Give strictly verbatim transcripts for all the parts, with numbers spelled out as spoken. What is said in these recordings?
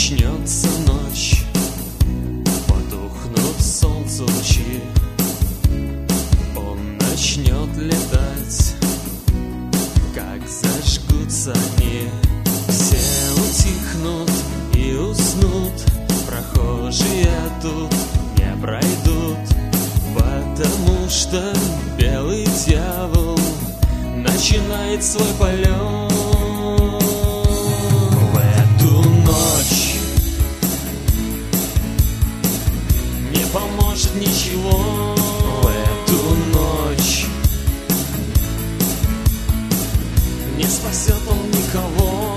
начнется ночь, потухнут солнцу лучи, он начнет летать, как зажгутся они. Все утихнут и уснут, прохожие тут не пройдут, потому что белый дьявол начинает свой полет. В эту ночь не поможет ничего. В эту ночь не спасет он никого.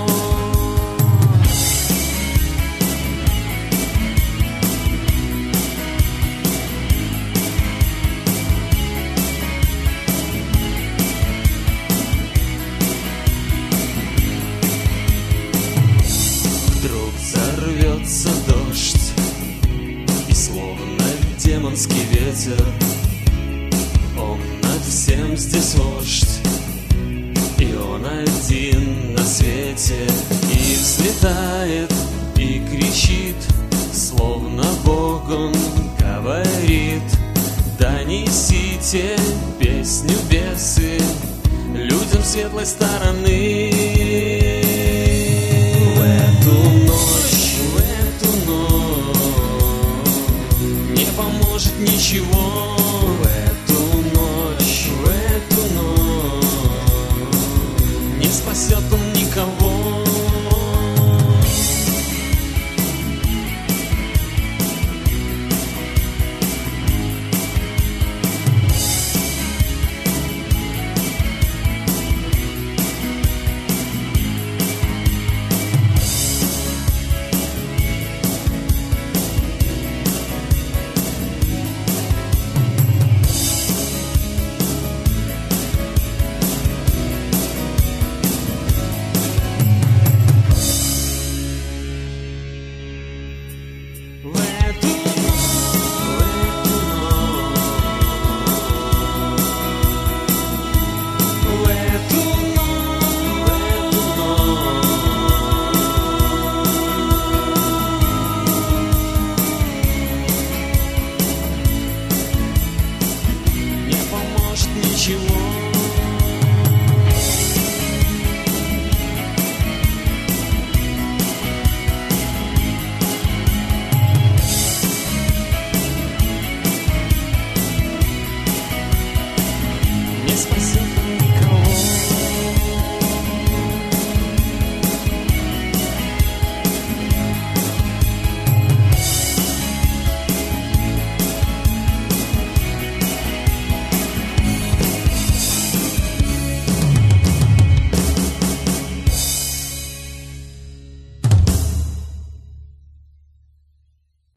Вдруг взорвется дождь, и словно демонский ветер, он над всем здесь вождь, и он один на свете. И взлетает, и кричит, словно Бог он говорит: да несите песню бесы людям светлой стороны.